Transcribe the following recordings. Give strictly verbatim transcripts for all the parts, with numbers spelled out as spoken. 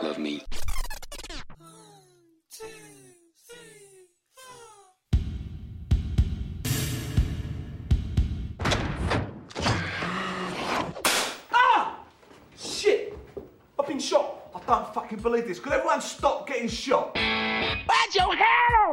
love me. Shot. I don't fucking believe this. Could everyone stop getting shot? Where's your hair?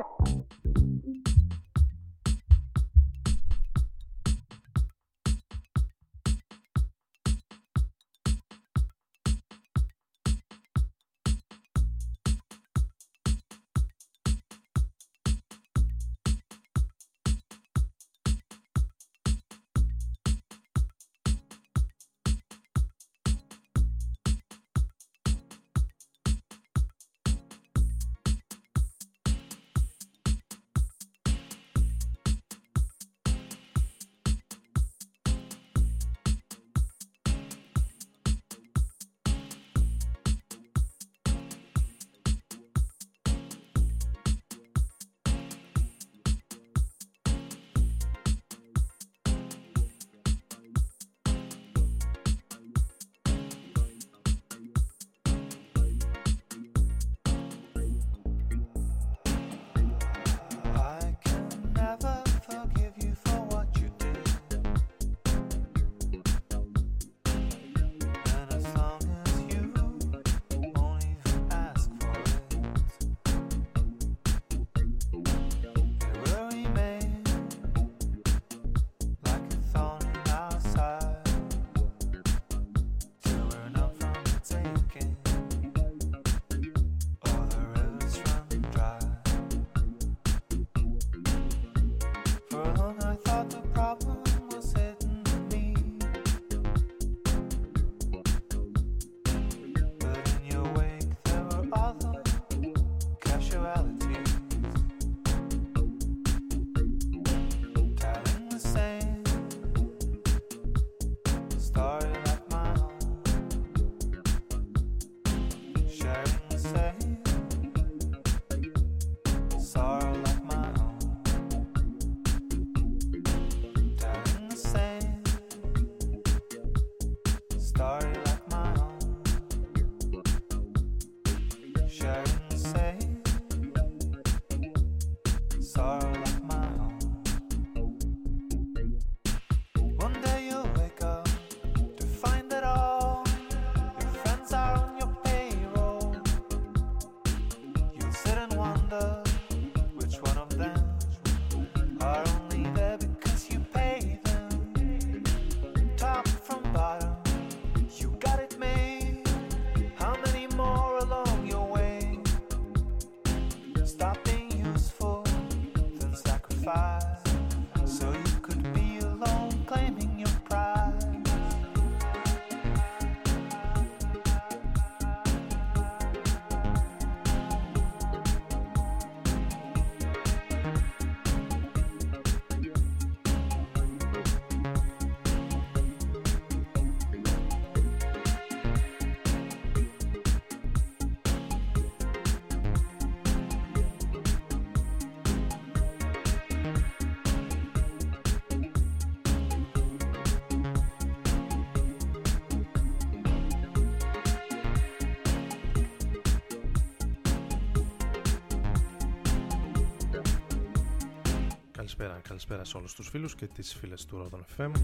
Καλησπέρα, καλησπέρα σε όλους τους φίλους και τις φίλες του Rodon εφ εμ.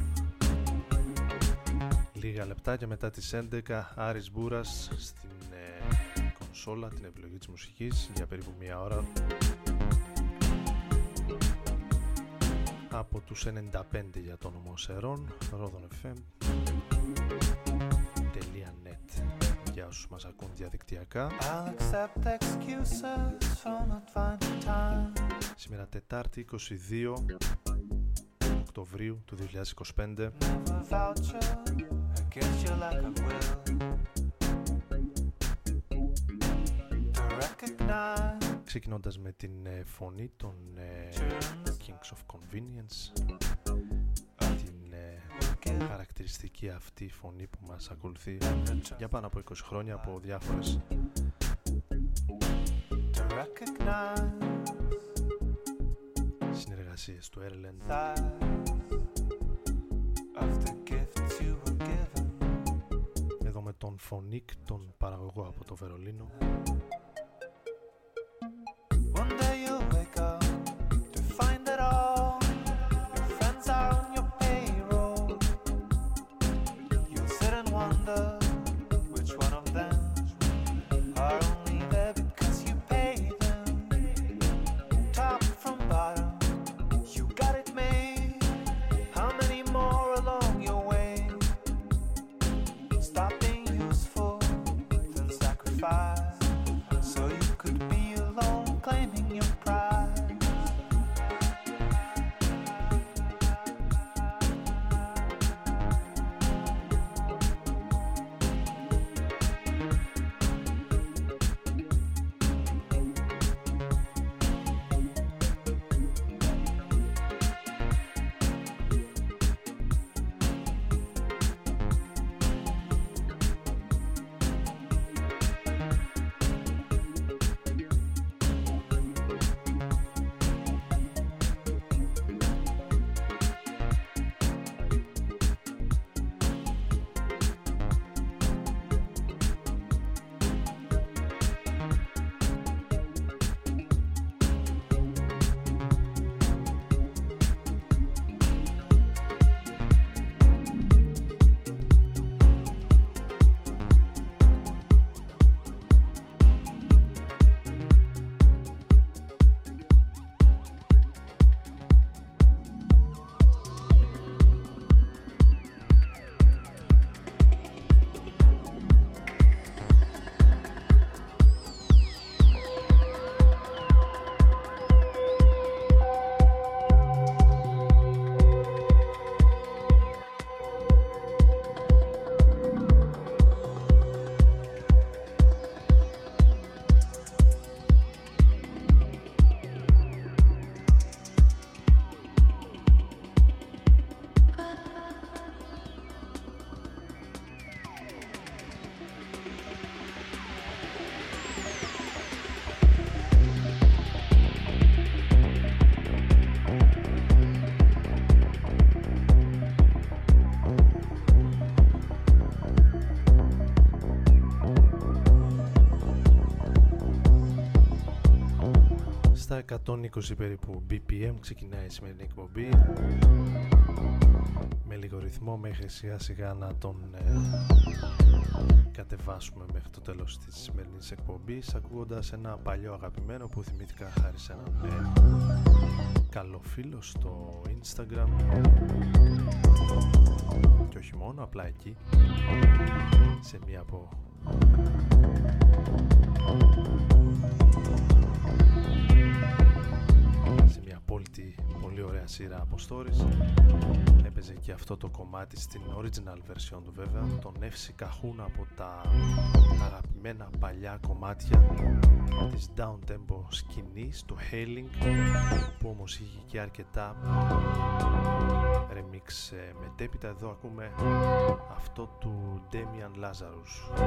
Λίγα λεπτάκια μετά τις έντεκα, Άρης Μπούρας στην ε, κονσόλα, την επιλογή της μουσικής για περίπου μία ώρα. Από τους ενενήντα πέντε για το όνομα Σερών, Rodon εφ εμ τελεία net για όσους μας ακούν διαδικτυακά. Σήμερα Τετάρτη είκοσι δύο Οκτωβρίου του δύο χιλιάδες είκοσι πέντε. Ξεκινώντας με την ε, φωνή των ε, Kings of Convenience, την ε, χαρακτηριστική αυτή φωνή που μας ακολουθεί για πάνω από είκοσι χρόνια από διάφορες συνεργασίες του Ireland. Εδώ με τον Φωνίκ, τον παραγωγό από το Βερολίνο. Στα εκατόν είκοσι περίπου μπι πι εμ ξεκινάει η σημερινή εκπομπή, με λίγο ρυθμό μέχρι σιγά σιγά να τον ε, κατεβάσουμε μέχρι το τέλος της σημερινής εκπομπής, ακούγοντας ένα παλιό αγαπημένο που θυμήθηκα χάρη σε έναν ε, καλό φίλο στο Instagram, και όχι μόνο, απλά εκεί σε μία από σε μια απόλυτη πολύ ωραία σειρά από stories. Έπαιζε και αυτό το κομμάτι στην original version του βέβαια, τον Εύση Καχούν, από τα αγαπημένα παλιά κομμάτια της down tempo σκηνής, το Hailing, που όμως είχε και αρκετά remix μετέπειτα. Εδώ ακούμε αυτό του Damian Lazarus.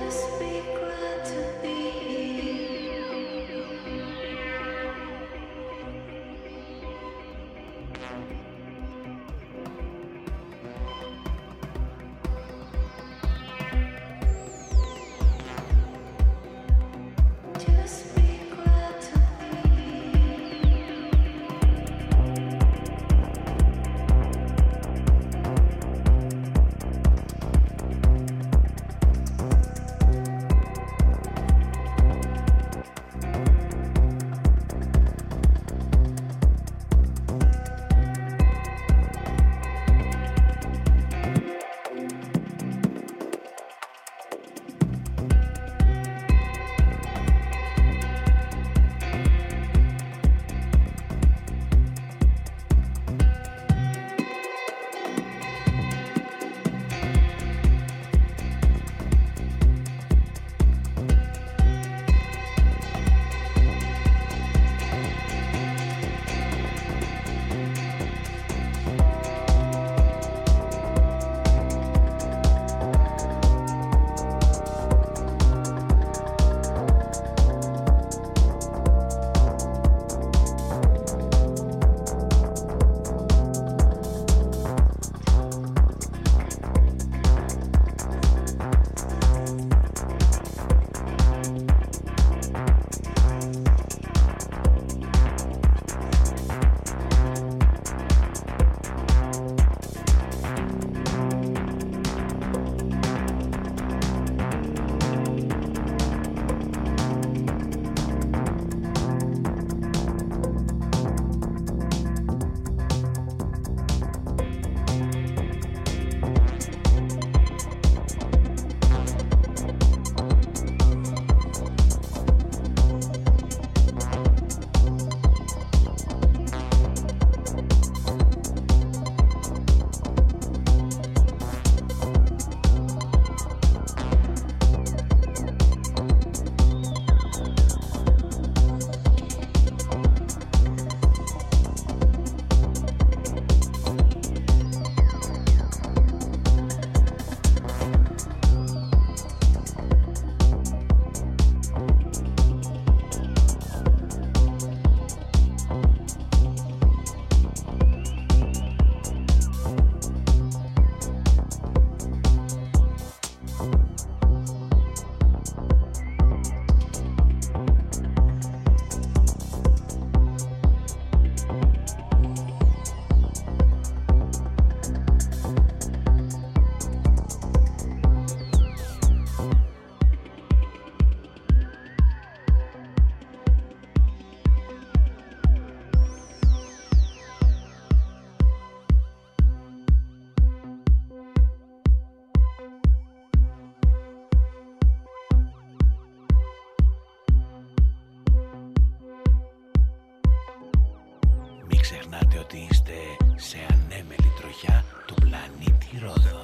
ξεχνάτε ότι είστε σε ανέμελη τροχιά του πλανήτη Ρόδων.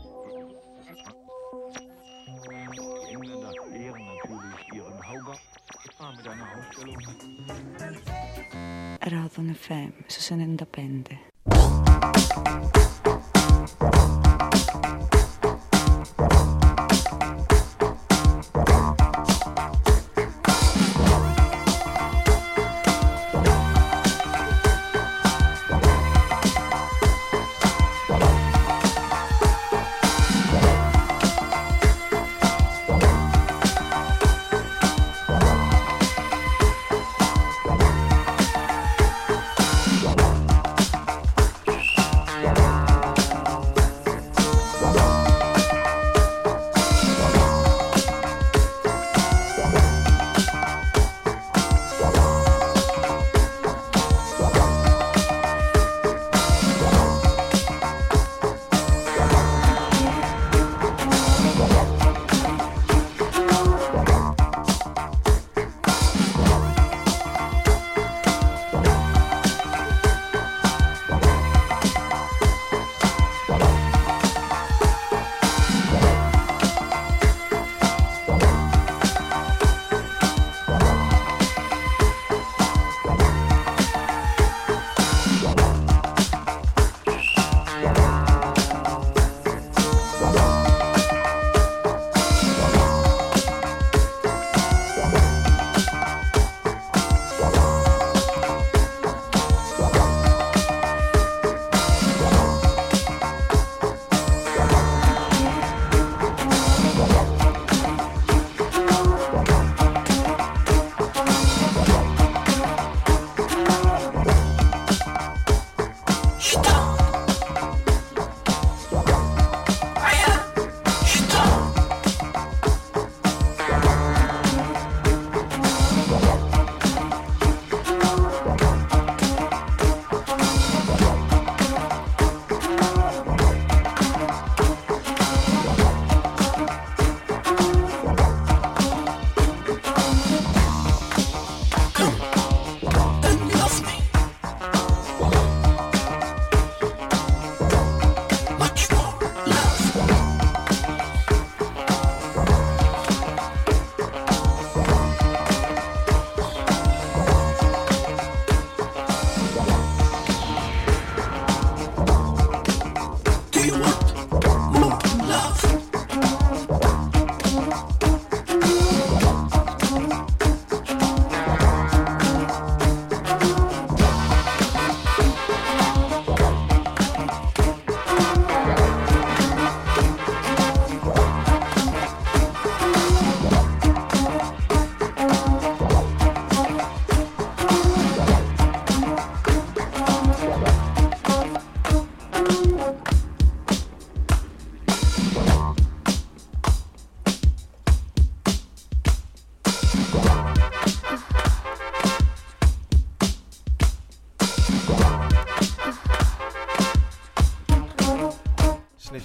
Ρόδων εφ εμ στους ενενήντα πέντε.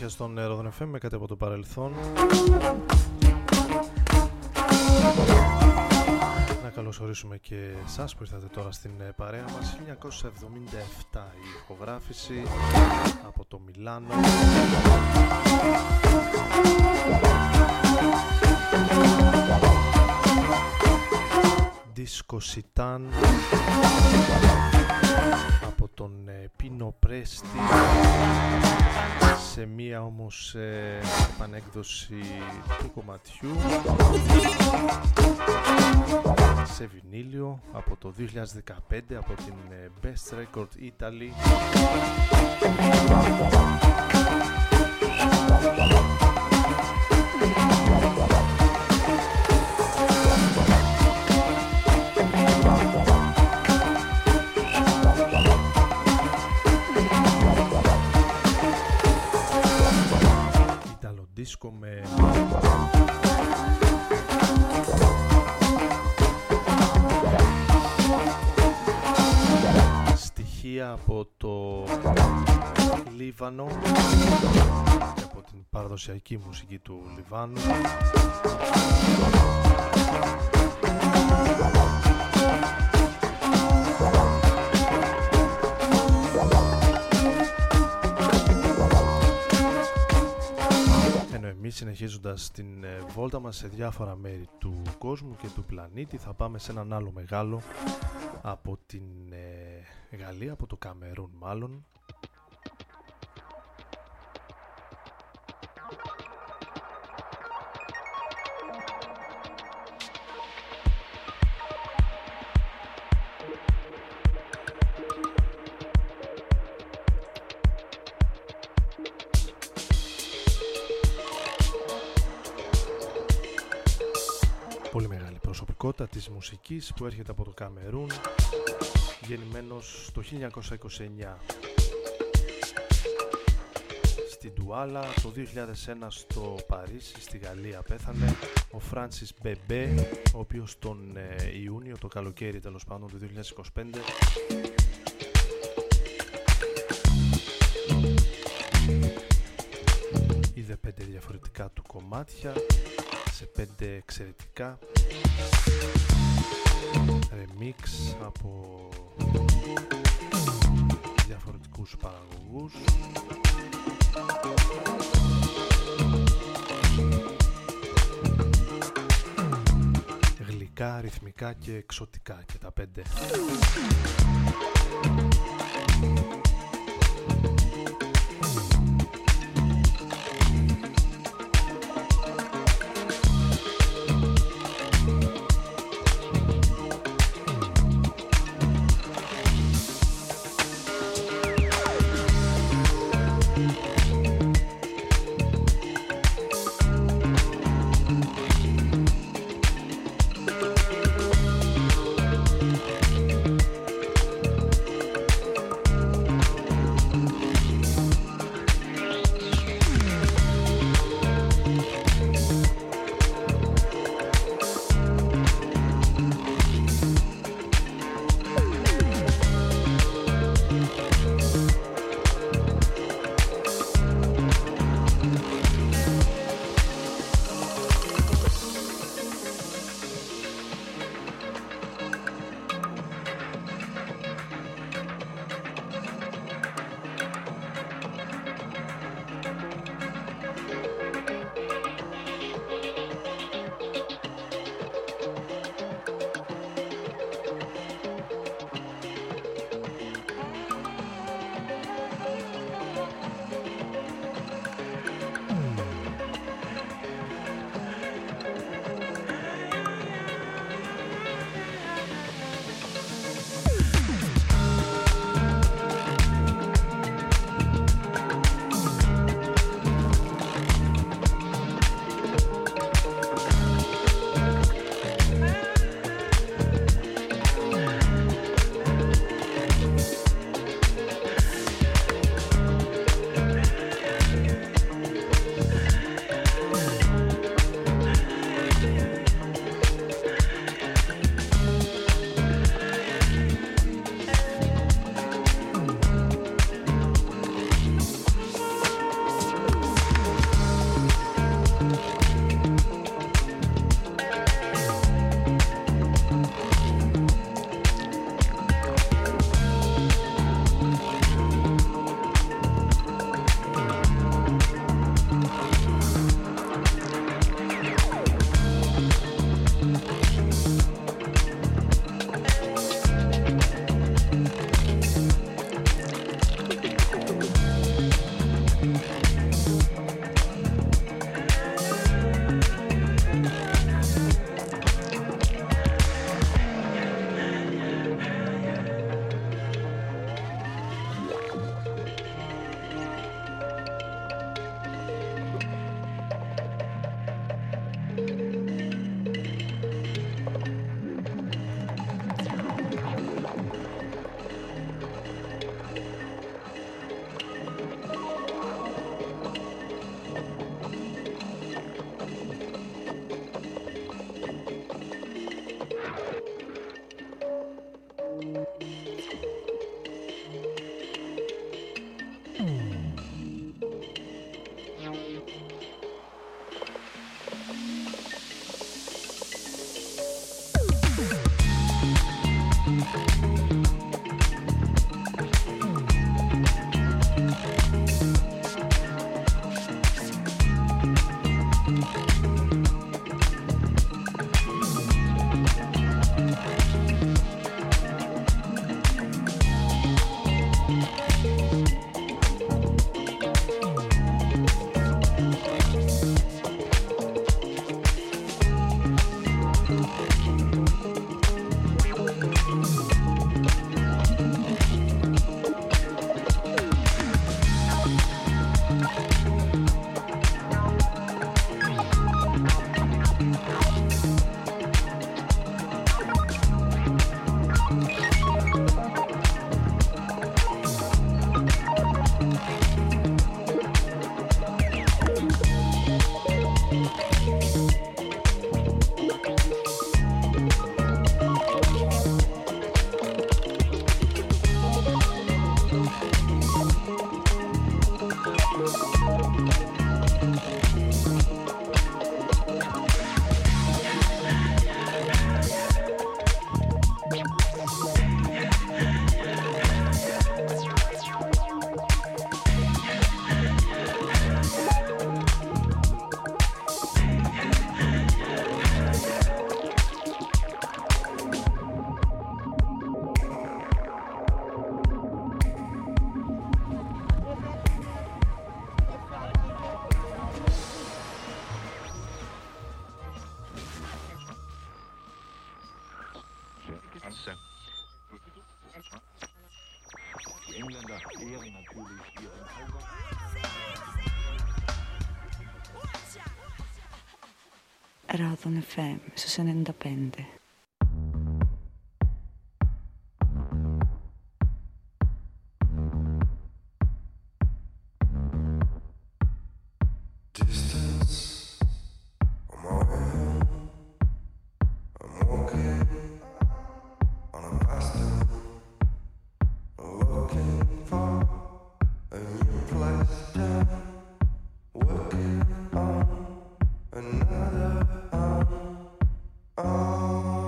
συνέχεια στον Ρόδον εφ εμ με κάτι από το παρελθόν. Να καλωσορίσουμε και εσάς που ήρθατε τώρα στην παρέα μας. χίλια εννιακόσια εβδομήντα επτά η ηχογράφηση από το Μιλάνο. Disco Sitan από τον Πίνο Πρέστη, σε μία όμως ε, επανέκδοση του κομματιού σε βινίλιο από το δύο χιλιάδες δεκαπέντε από την ε, Best Record Italy. Δίσκο με στοιχεία από το Λίβανο και από την παραδοσιακή μουσική του Λιβάνου. Εμείς, συνεχίζοντας την βόλτα μας σε διάφορα μέρη του κόσμου και του πλανήτη, θα πάμε σε έναν άλλο μεγάλο από την ε, Γαλλία, από το Καμερούν μάλλον. Πολύ μεγάλη προσωπικότητα της μουσικής που έρχεται από το Καμερούν, γεννημένος το χίλια εννιακόσια είκοσι εννιά στην Ντουάλα, το δύο χιλιάδες ένα στο Παρίσι, στη Γαλλία πέθανε ο Φράνσις Μπεμπέ, ο οποίος τον ε, Ιούνιο, το καλοκαίρι τέλος πάντων του δύο χιλιάδες είκοσι πέντε, είδε πέντε διαφορετικά του κομμάτια σε πέντε εξαιρετικά remix από διαφορετικούς παραγωγούς. Γλυκά, ρυθμικά και εξωτικά και τα πέντε. Radon εφ εμ στους ενενήντα πέντε. Another, um, um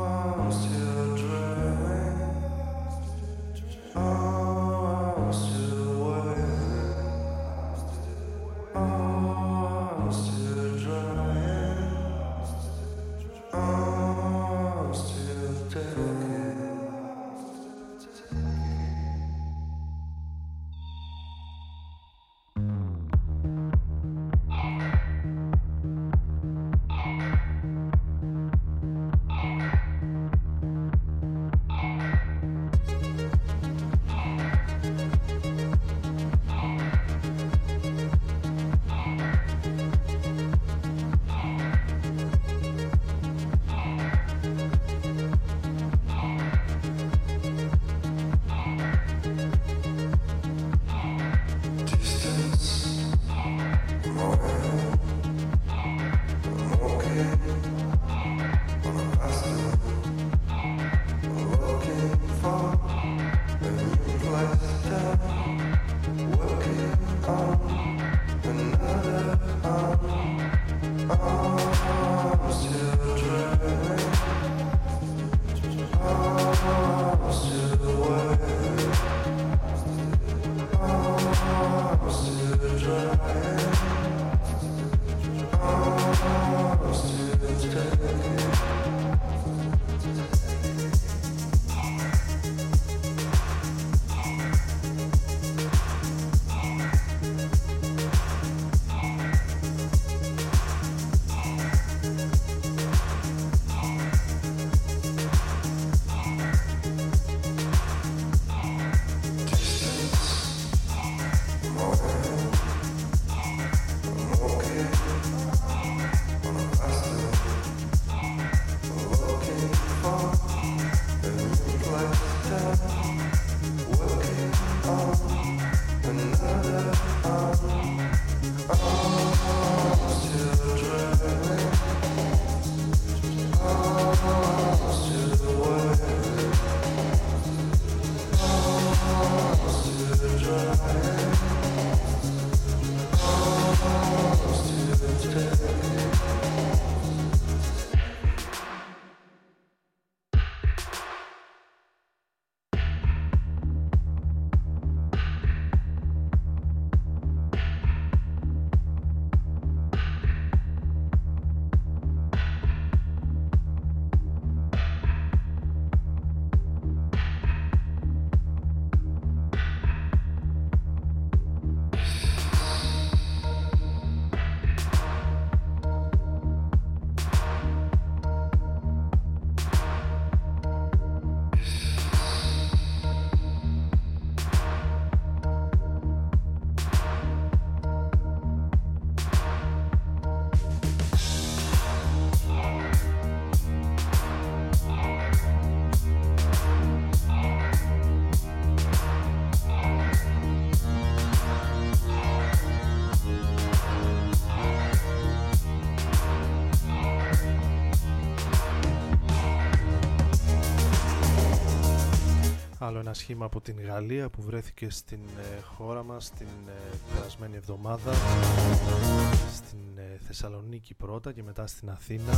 Άλλο ένα σχήμα από την Γαλλία που βρέθηκε στην ε, χώρα μας την ε, περασμένη εβδομάδα, στην ε, Θεσσαλονίκη πρώτα και μετά στην Αθήνα.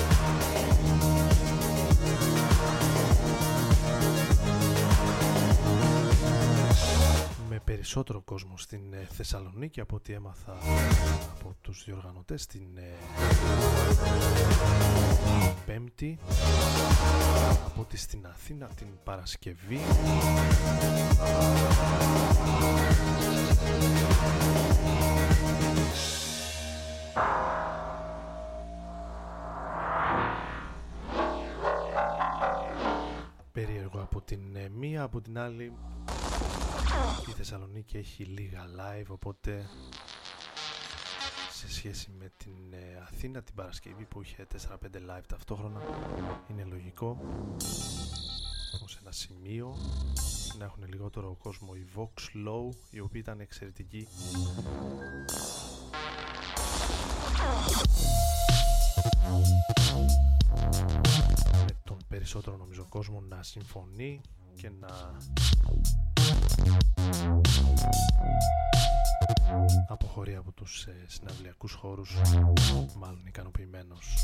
Με περισσότερο κόσμο στην ε, Θεσσαλονίκη από ό,τι έμαθα από τους διοργανωτές την ε, Πέμπτη, από ό,τι στην Αθήνα την Παρασκευή. Περίεργο από την ε, μία, από την άλλη η Θεσσαλονίκη έχει λίγα live, οπότε σε σχέση με την ε, Αθήνα την Παρασκευή που είχε τέσσερα πέντε live ταυτόχρονα, είναι λογικό σε ένα σημείο να έχουν λιγότερο κόσμο οι Vox Low, οι οποίοι ήταν εξαιρετικοί. Με τον περισσότερο νομίζω κόσμο να συμφωνεί και να αποχωρεί από τους ε, συναυλιακούς χώρους μάλλον ικανοποιημένος.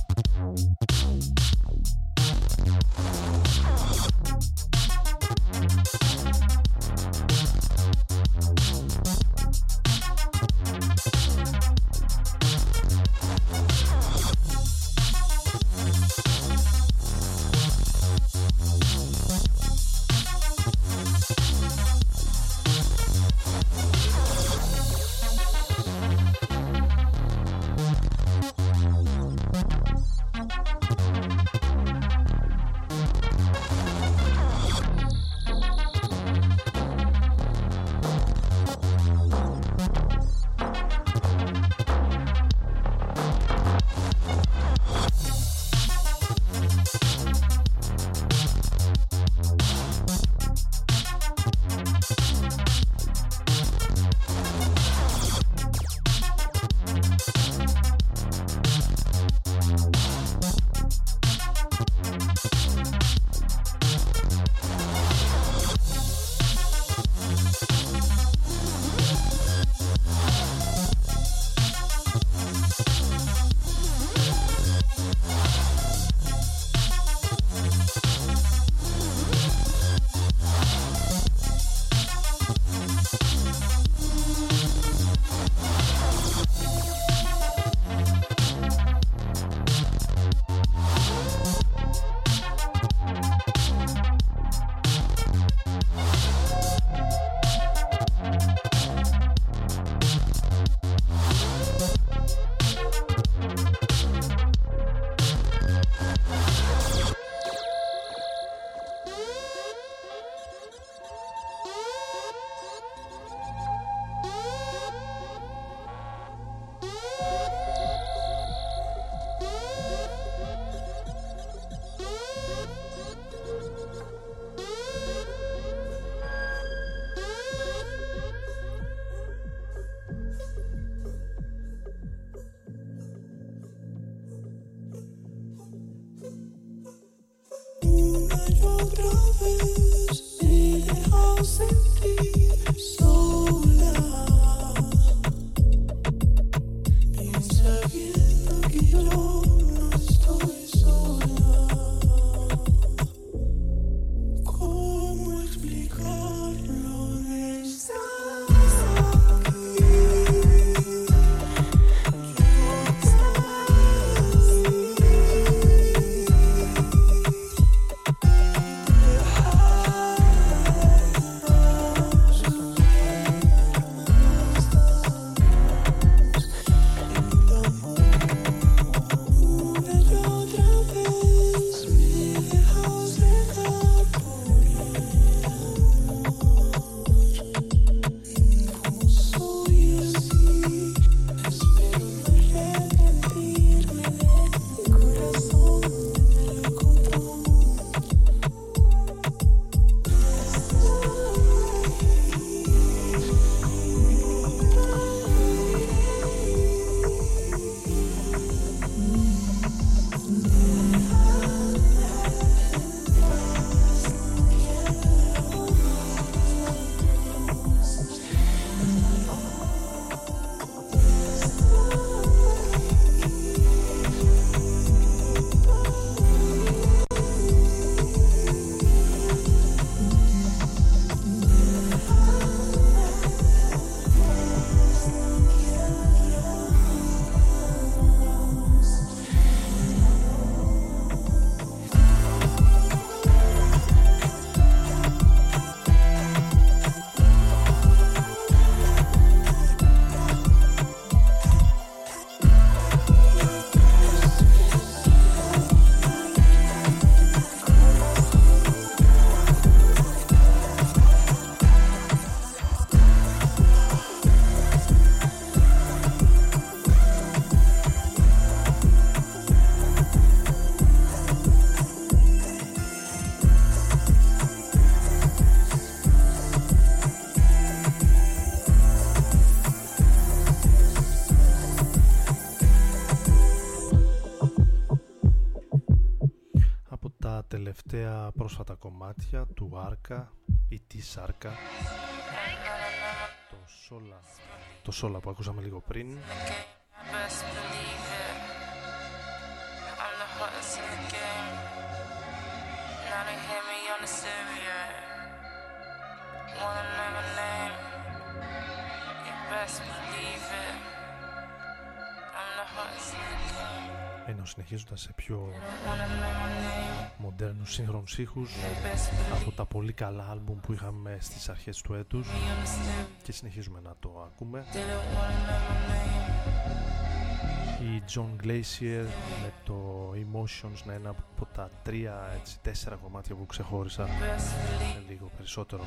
Από τα τελευταία πρόσφατα κομμάτια του Άρκα ή της Άρκα, το Σόλα, το Σόλα που ακούσαμε λίγο πριν, ενώ συνεχίζοντας σε πιο μοντέρνους σύγχρονους ήχους από τα πολύ καλά άλμπουμ που είχαμε στις αρχές του έτους και συνεχίζουμε να το ακούμε. Η John Glacier με το Emotions να είναι από τα τρία, έτσι, τέσσερα κομμάτια που ξεχώρισα λίγο περισσότερο.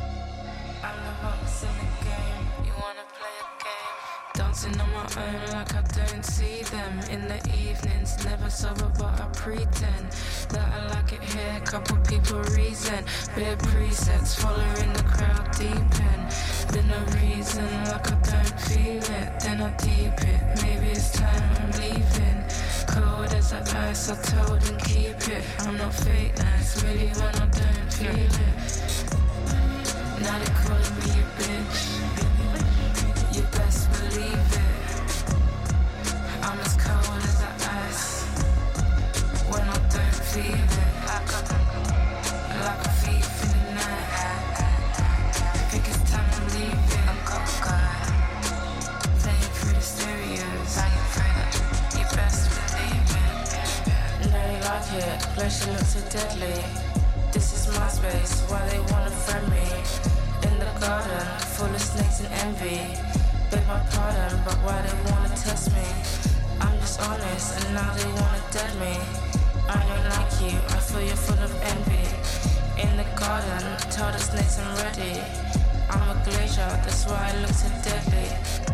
Dancing on my own like I don't see them in the evenings, never sober but I pretend that I like it here, couple people reason, bit presets, following the crowd deep in, been a reason like I don't feel it, then I deep it, maybe it's time I'm leaving, cold as the ice, I told them keep it, I'm not fake nice, really when I don't feel it, now they calling me a bitch. You best believe it. I'm as cold as the ice when I don't feel it. Like a, like a thief in the night. I think it's time I'm leaving. I'm God, playing through the stereos. You best believe it. No, they like it. Pleasure looks so deadly. This is my space. Why they wanna friend me? In the garden, full of snakes and envy. Beg my pardon, but why they wanna test me? I'm just honest, and now they wanna dead me. I don't like you, I feel you're full of envy. In the garden, tell the snakes I'm ready. I'm a glacier, that's why I look so deadly.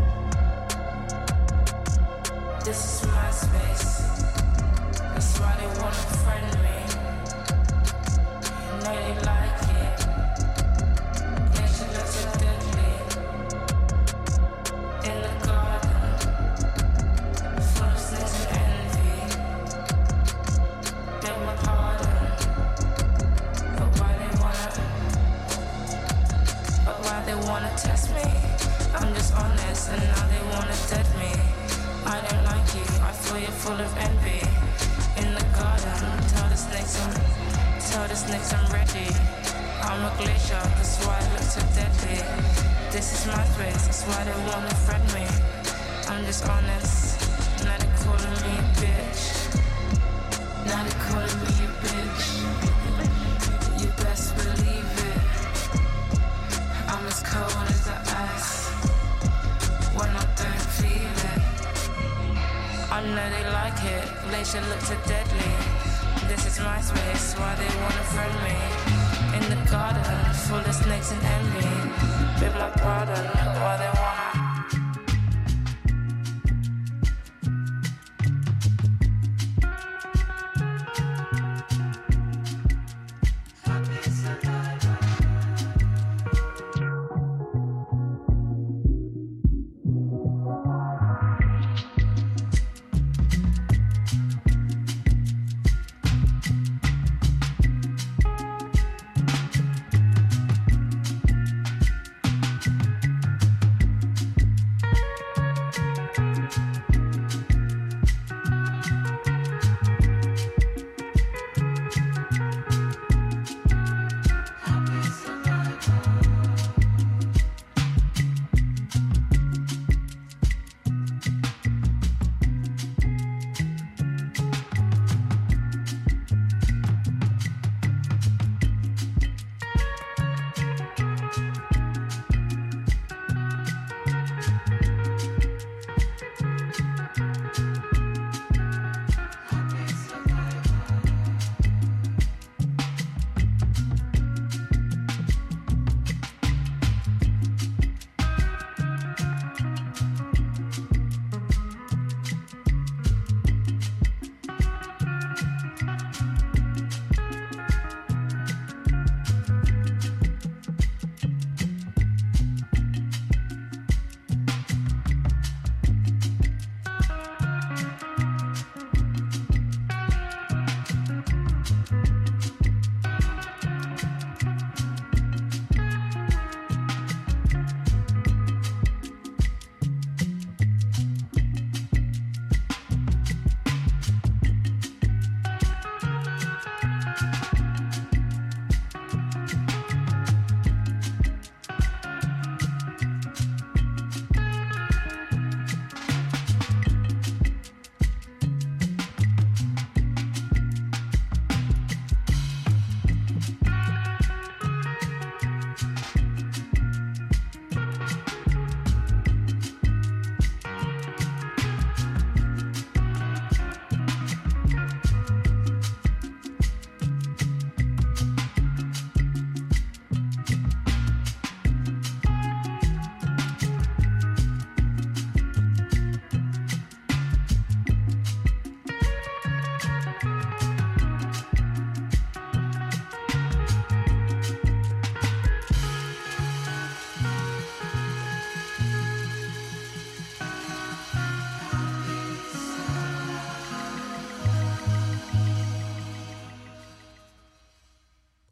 This is my space, that's why they wanna friend me. Know they like it. Glacier looks so deadly. In the garden, full of snakes and envy. Beg my pardon, but why they wanna, but why they wanna test me? I'm just honest, and now they wanna dead me. I don't like you, I feel you're full of envy. In the garden, tell the snakes I'm, tell the snakes I'm ready. I'm a glacier, that's why I look so deadly. This is my space, that's why they wanna friend me. I'm just honest, now they calling me a bitch. Now they calling me a bitch. You best believe it. I'm as cold as the ice when I don't feel it. I know they like it, glacier looks so deadly. This is my space, why they wanna friend me. In the garden, full of snakes and envy. Big like pardon, why they wanna.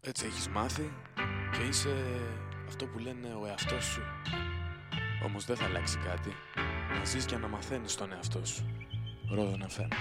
Έτσι έχεις μάθει και είσαι αυτό που λένε ο εαυτός σου. Όμως δεν θα αλλάξει κάτι. Να ζεις και να μαθαίνεις τον εαυτό σου. Ρόδον εφ εμ.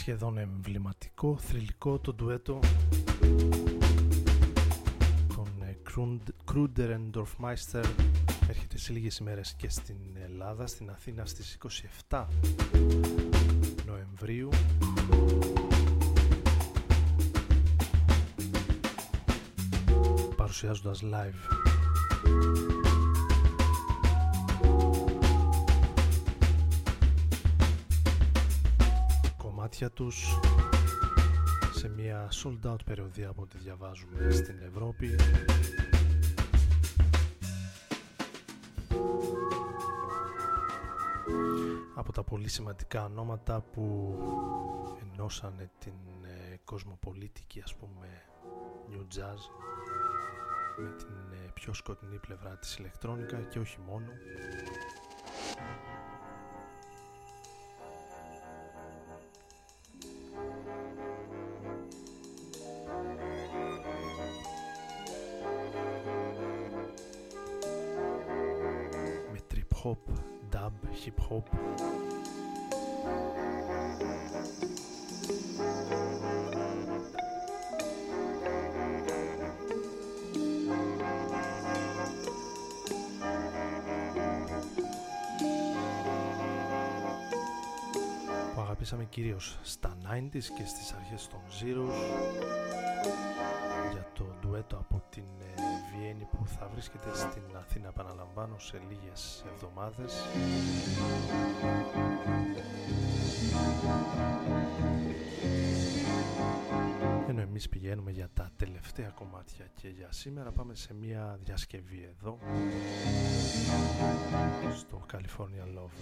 σχεδόν εμβληματικό, θρυλικό το ντουέτο των Kruder and Dorfmeister έρχεται σε λίγες ημέρες και στην Ελλάδα, στην Αθήνα στις είκοσι επτά Νοεμβρίου. Παρουσιάζοντας live κομμάτια τους σε μια sold out περιοδία από ό,τι διαβάζουμε στην Ευρώπη. Από τα πολύ σημαντικά ονόματα που ενώσανε την ε, κοσμοπολίτικη, ας πούμε, New Jazz με την ε, πιο σκοτεινή πλευρά της ηλεκτρόνικα και όχι μόνο. Με trip hop, dub, hip hop. Που αγαπήσαμε κυρίως στα ενενήντα και στις αρχές των Zeros, για το ντουέτο από την Βιέννη που θα βρίσκεται στην Αθήνα, επαναλαμβάνω, σε λίγες εβδομάδες. Ενώ εμείς πηγαίνουμε για τα τελευταία κομμάτια και για σήμερα πάμε σε μια διασκευή εδώ στο California Love.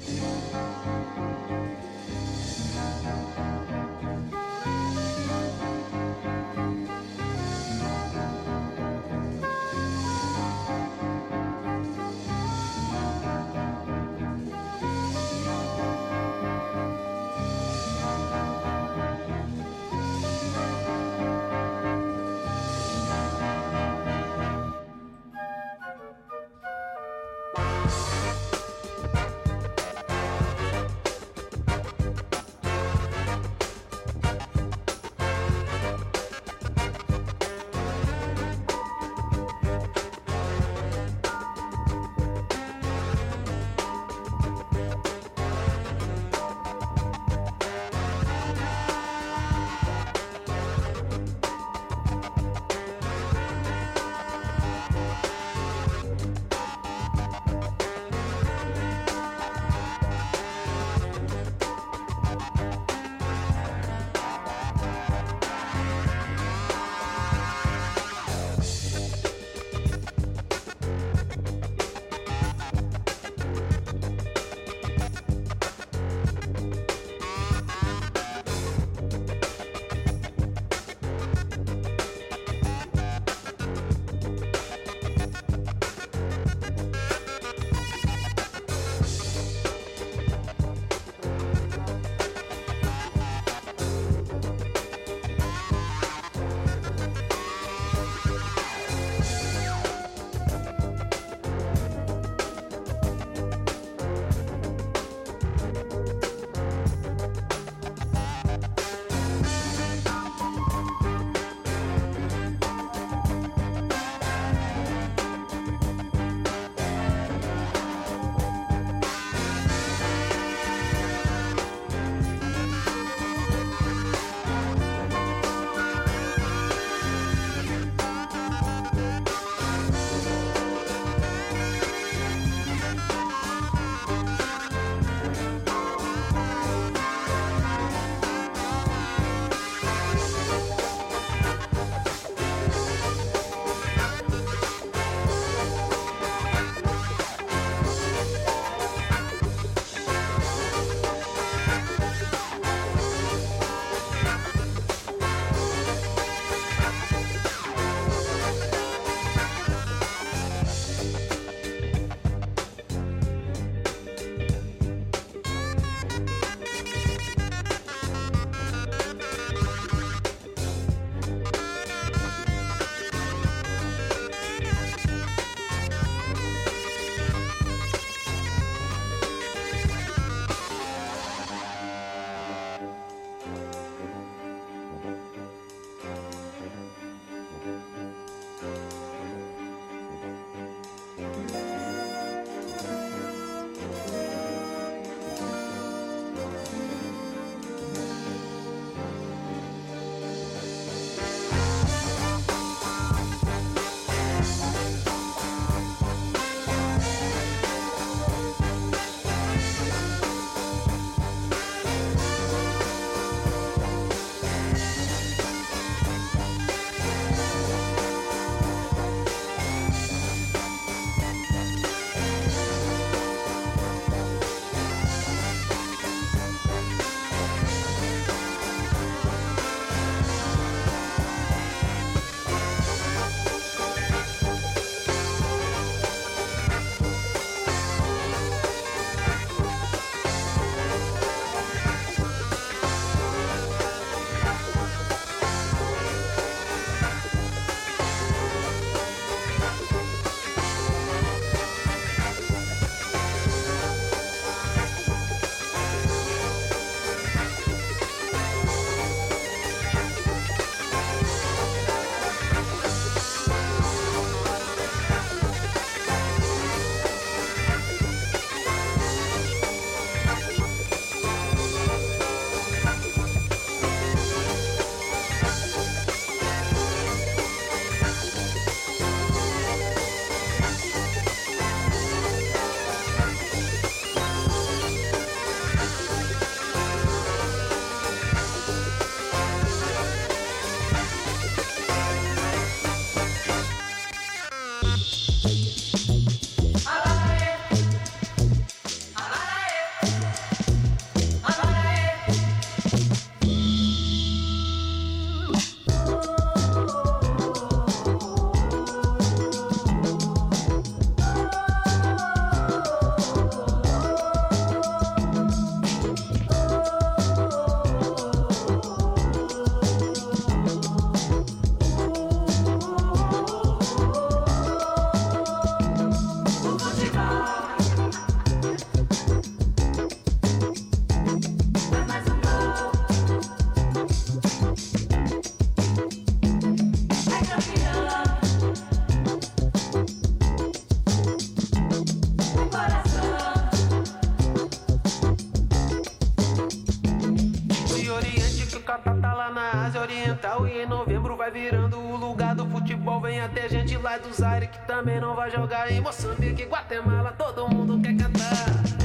em novembro vai virando o lugar do futebol. Vem até gente lá do Zaire que também não vai jogar. Em Moçambique, Guatemala, todo mundo quer cantar.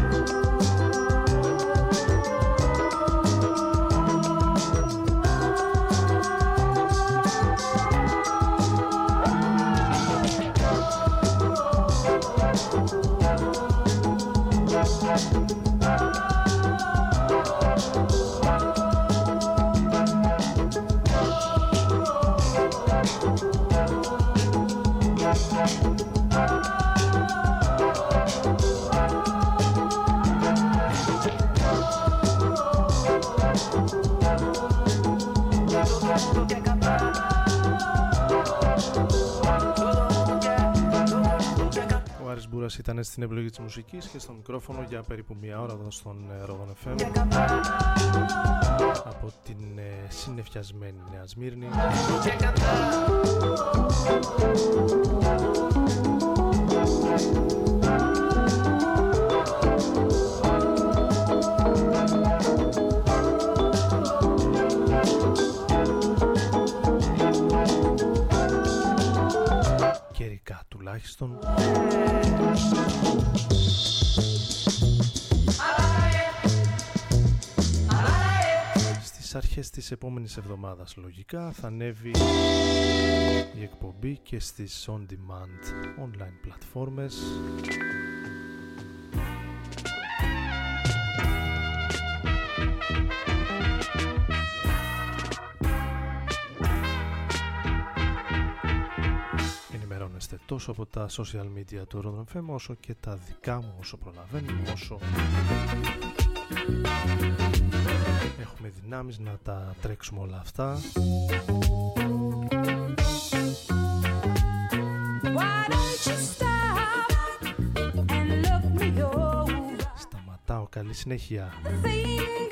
Μπούρας ήταν στην επιλογή της μουσικής και στο μικρόφωνο για περίπου μία ώρα εδώ στον Ρόδον εφ εμ από την ε, συννεφιασμένη Νέα Σμύρνη. Καιρικά τουλάχιστον. Στις αρχές της επόμενης εβδομάδας λογικά θα ανέβει η εκπομπή και στις on demand online πλατφόρμες. Ενημερώνεστε τόσο από τα social media του Rodon εφ εμ όσο και τα δικά μου όσο προλαβαίνουμε, όσο έχουμε δυνάμεις να τα τρέξουμε όλα αυτά. Σταματάω, καλή συνέχεια.